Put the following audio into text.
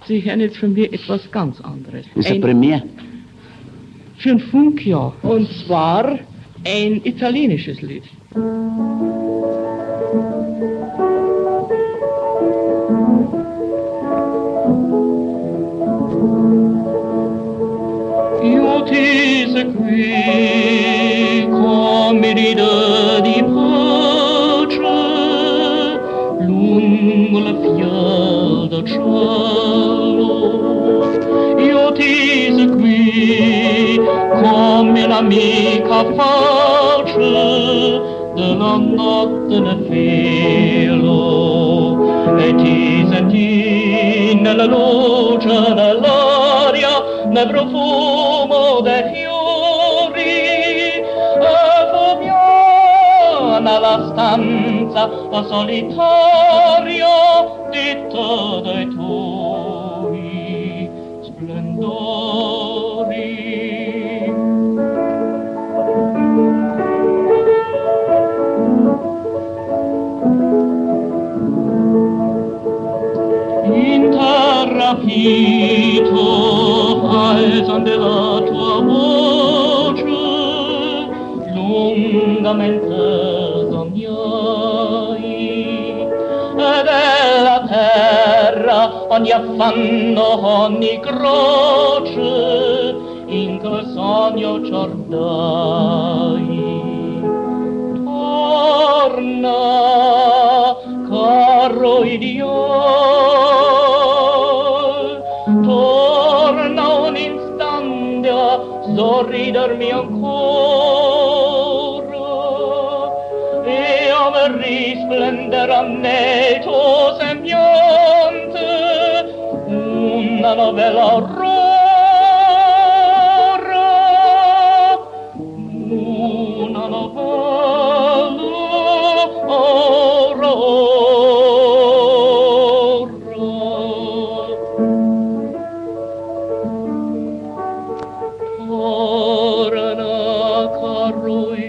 Sie hören jetzt von mir etwas ganz anderes. Ist eine Premiere? Für ein Funkjahr. Und zwar ein italienisches Lied. Io ti seguì come ride di pace lungo la via del cielo. Io ti seguì come l'amica pace della notte nel cielo e ti sentì nella luce dell'aria, nel profumo dei fiori e fu piena la stanza solitaria ditta dai tuoi splendori. Interrapito al son della tua voce lungamente sognai e della terra ogni affanno, ogni croce in quel sogno ciordai. Torna, caro ideal, torna un istante a sorridermi ancora e a me risplenderà nei tuo sembiante una novella aurora, una novella aurora. Torna, caro